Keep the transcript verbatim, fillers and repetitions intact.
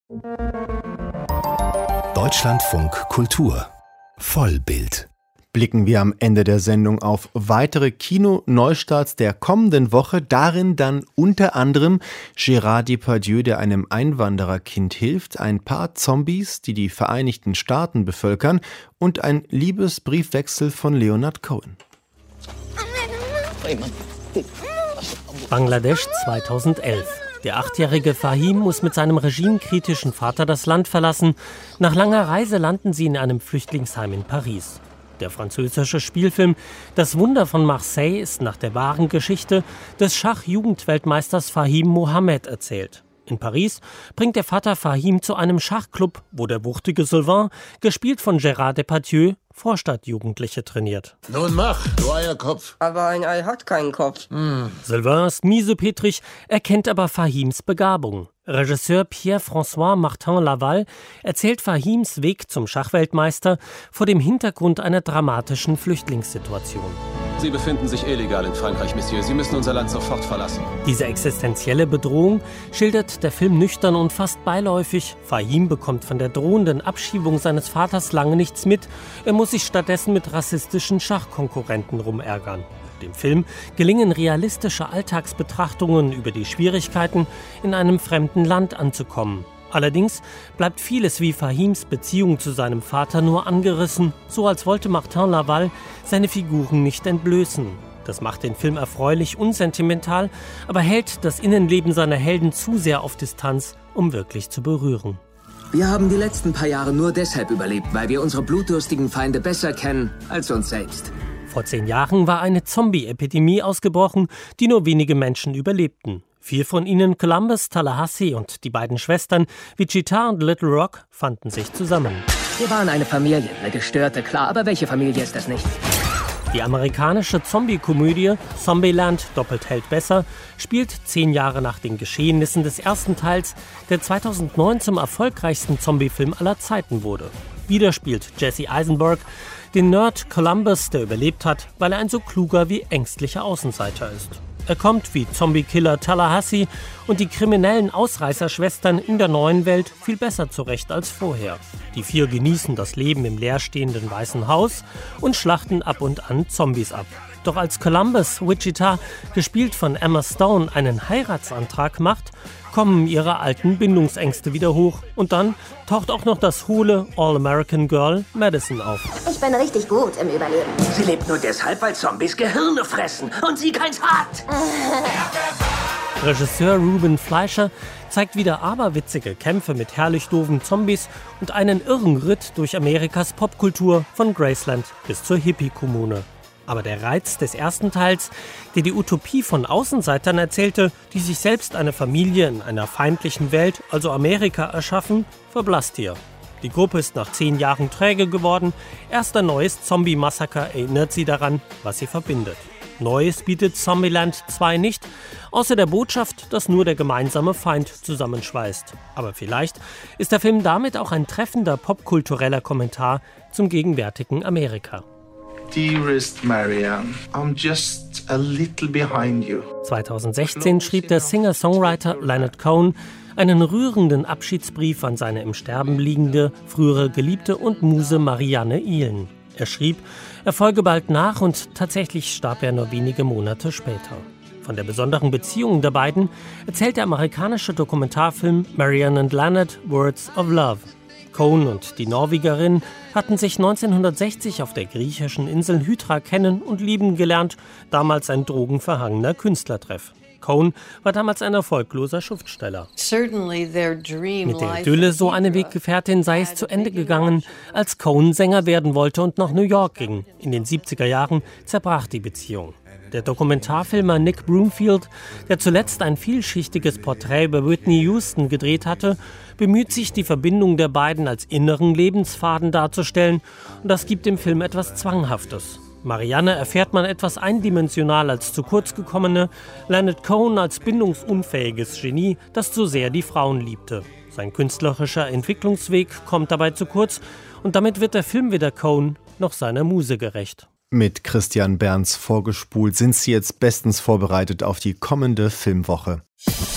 Deutschlandfunk Kultur Vollbild. Blicken wir am Ende der Sendung auf weitere Kino-Neustarts der kommenden Woche. Darin dann unter anderem Gérard Depardieu, der einem Einwandererkind hilft, ein paar Zombies, die die Vereinigten Staaten bevölkern, und ein Liebesbriefwechsel von Leonard Cohen. Bangladesch zweitausendelf. Der achtjährige Fahim muss mit seinem regimekritischen Vater das Land verlassen. Nach langer Reise landen sie in einem Flüchtlingsheim in Paris. Der französische Spielfilm Das Wunder von Marseille ist nach der wahren Geschichte des Schach-Jugendweltmeisters Fahim Mohamed erzählt. In Paris bringt der Vater Fahim zu einem Schachclub, wo der wuchtige Sylvain, gespielt von Gérard Depardieu, Vorstadtjugendliche trainiert. Nun mach, du Eierkopf. Aber ein Ei hat keinen Kopf. Hm. Sylvain ist miesepetrig, erkennt aber Fahims Begabung. Regisseur Pierre-François Martin Laval erzählt Fahims Weg zum Schachweltmeister vor dem Hintergrund einer dramatischen Flüchtlingssituation. Sie befinden sich illegal in Frankreich, Monsieur. Sie müssen unser Land sofort verlassen. Diese existenzielle Bedrohung schildert der Film nüchtern und fast beiläufig. Fahim bekommt von der drohenden Abschiebung seines Vaters lange nichts mit. Er muss sich stattdessen mit rassistischen Schachkonkurrenten rumärgern. Dem Film gelingen realistische Alltagsbetrachtungen über die Schwierigkeiten, in einem fremden Land anzukommen. Allerdings bleibt vieles wie Fahims Beziehung zu seinem Vater nur angerissen, so als wollte Martin Laval seine Figuren nicht entblößen. Das macht den Film erfreulich unsentimental, aber hält das Innenleben seiner Helden zu sehr auf Distanz, um wirklich zu berühren. Wir haben die letzten paar Jahre nur deshalb überlebt, weil wir unsere blutdürstigen Feinde besser kennen als uns selbst. Vor zehn Jahren war eine Zombie-Epidemie ausgebrochen, die nur wenige Menschen überlebten. Vier von ihnen, Columbus, Tallahassee und die beiden Schwestern Wichita und Little Rock, fanden sich zusammen. Wir waren eine Familie, eine gestörte, klar, aber welche Familie ist das nicht? Die amerikanische Zombie-Komödie Zombieland doppelt hält besser spielt zehn Jahre nach den Geschehnissen des ersten Teils, der zweitausendneun zum erfolgreichsten Zombie-Film aller Zeiten wurde. Wieder spielt Jesse Eisenberg den Nerd Columbus, der überlebt hat, weil er ein so kluger wie ängstlicher Außenseiter ist. Er kommt wie Zombie-Killer Tallahassee und die kriminellen Ausreißerschwestern in der neuen Welt viel besser zurecht als vorher. Die vier genießen das Leben im leerstehenden Weißen Haus und schlachten ab und an Zombies ab. Doch als Columbus Wichita, gespielt von Emma Stone, einen Heiratsantrag macht, kommen ihre alten Bindungsängste wieder hoch. Und dann taucht auch noch das hohle All-American Girl Madison auf. Ich bin richtig gut im Überleben. Sie lebt nur deshalb, weil Zombies Gehirne fressen und sie keins hat. Regisseur Ruben Fleischer zeigt wieder aberwitzige Kämpfe mit herrlich doofen Zombies und einen irren Ritt durch Amerikas Popkultur von Graceland bis zur Hippie-Kommune. Aber der Reiz des ersten Teils, der die Utopie von Außenseitern erzählte, die sich selbst eine Familie in einer feindlichen Welt, also Amerika, erschaffen, verblasst hier. Die Gruppe ist nach zehn Jahren träge geworden. Erst ein neues Zombie-Massaker erinnert sie daran, was sie verbindet. Neues bietet Zombieland zwei nicht, außer der Botschaft, dass nur der gemeinsame Feind zusammenschweißt. Aber vielleicht ist der Film damit auch ein treffender popkultureller Kommentar zum gegenwärtigen Amerika. Dearest Marianne, I'm just a little behind you. zweitausendsechzehn schrieb der Singer-Songwriter Leonard Cohen einen rührenden Abschiedsbrief an seine im Sterben liegende frühere Geliebte und Muse Marianne Ihlen. Er schrieb, er folge bald nach und tatsächlich starb er nur wenige Monate später. Von der besonderen Beziehung der beiden erzählt der amerikanische Dokumentarfilm Marianne and Leonard Words of Love. Cohen und die Norwegerin hatten sich neunzehnhundertsechzig auf der griechischen Insel Hydra kennen und lieben gelernt, damals ein drogenverhangener Künstlertreff. Cohen war damals ein erfolgloser Schriftsteller. Mit der Idylle, so eine Weggefährtin, sei es zu Ende gegangen, als Cohen Sänger werden wollte und nach New York ging. In den siebziger Jahren zerbrach die Beziehung. Der Dokumentarfilmer Nick Broomfield, der zuletzt ein vielschichtiges Porträt über Whitney Houston gedreht hatte, bemüht sich, die Verbindung der beiden als inneren Lebensfaden darzustellen, und das gibt dem Film etwas Zwanghaftes. Marianne erfährt man etwas eindimensional als zu kurz gekommene, Leonard Cohen als bindungsunfähiges Genie, das zu sehr die Frauen liebte. Sein künstlerischer Entwicklungsweg kommt dabei zu kurz, und damit wird der Film weder Cohen noch seiner Muse gerecht. Mit Christian Berns vorgespult sind Sie jetzt bestens vorbereitet auf die kommende Filmwoche.